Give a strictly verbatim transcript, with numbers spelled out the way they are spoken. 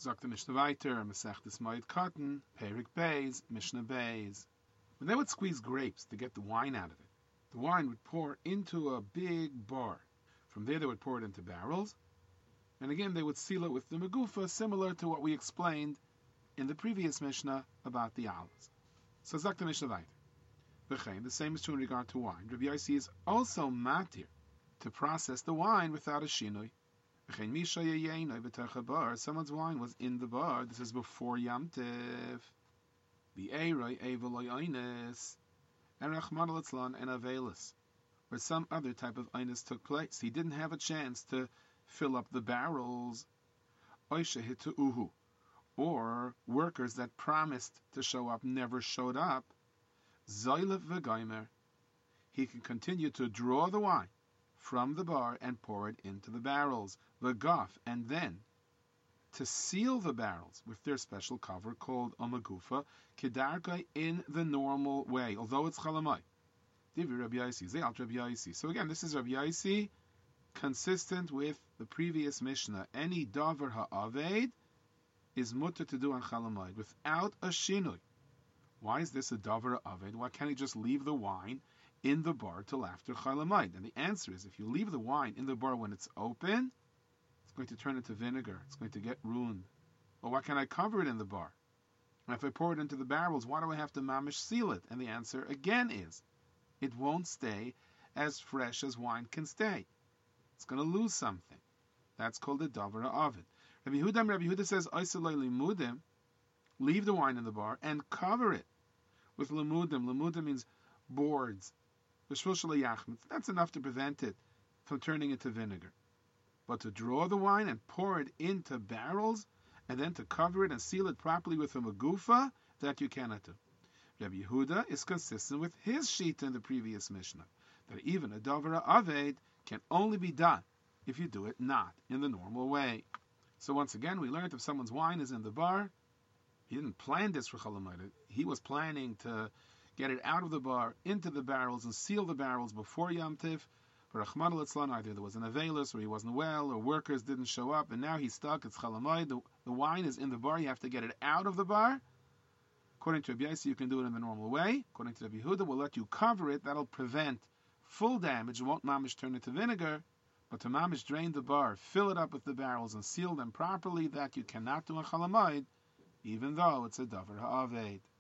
Sagt the Mishnah weiter, Masechtes Moed Katan, Perik Beis, Mishnah Beis. When they would squeeze grapes to get the wine out of it, the wine would pour into a big bar. From there they would pour it into barrels, and again they would seal it with the megufa, similar to what we explained in the previous Mishnah about the olives. So Sagt the Mishnah weiter. V'chein, the same is true in regard to wine. Rabbi Yossi is also matir to process the wine without a shinui. Someone's wine was in the bar. This is before Yom Tiv. And Avelis, where some other type of einus took place. He didn't have a chance to fill up the barrels. Or workers that promised to show up never showed up. He can continue to draw the wine from the bar and pour it into the barrels, v'gaf, and then to seal the barrels with their special cover called omagufa, kedarka, in the normal way, although it's chalamai. Divi Rabbi Yossi, Ze'al Rabbi Yossi. So again, this is Rabbi Yossi, consistent with the previous Mishnah. Any davar ha'aved is mutter to do on chalamai without a shinui. Why is this a davar ha'aved? Why can't he just leave the wine in the bar till after chalamid? And the answer is, if you leave the wine in the bar when it's open, it's going to turn into vinegar. It's going to get ruined. Or why can't I cover it in the bar? And if I pour it into the barrels, why do I have to mamish seal it? And the answer again is, it won't stay as fresh as wine can stay. It's going to lose something. That's called a davar ha'aved. Rabbi Yehuda, Rabbi Yehuda says, Oisalei limudim, leave the wine in the bar and cover it with limudim. Limudim means boards. That's enough to prevent it from turning into vinegar. But to draw the wine and pour it into barrels, and then to cover it and seal it properly with a magufa, that you cannot do. Rabbi Yehuda is consistent with his sheet in the previous Mishnah, that even a davar ha'aved can only be done if you do it not in the normal way. So once again, we learned if someone's wine is in the bar, he didn't plan this for Chalamayda. He was planning to get it out of the bar, into the barrels, and seal the barrels before Yom Tiv. For Rahman al-Itzlan, either there was an Avelis, or he wasn't well, or workers didn't show up, and now he's stuck, it's Chalamayda. The, the wine is in the bar, you have to get it out of the bar. According to Rabbi Yossi, you can do it in the normal way. According to Rabbi Yehuda, we'll let you cover it. That'll prevent full damage. It won't mamish turn into vinegar. But to mamish drain the bar, fill it up with the barrels, and seal them properly, that you cannot do in Chalamayda, even though it's a davar ha'aved.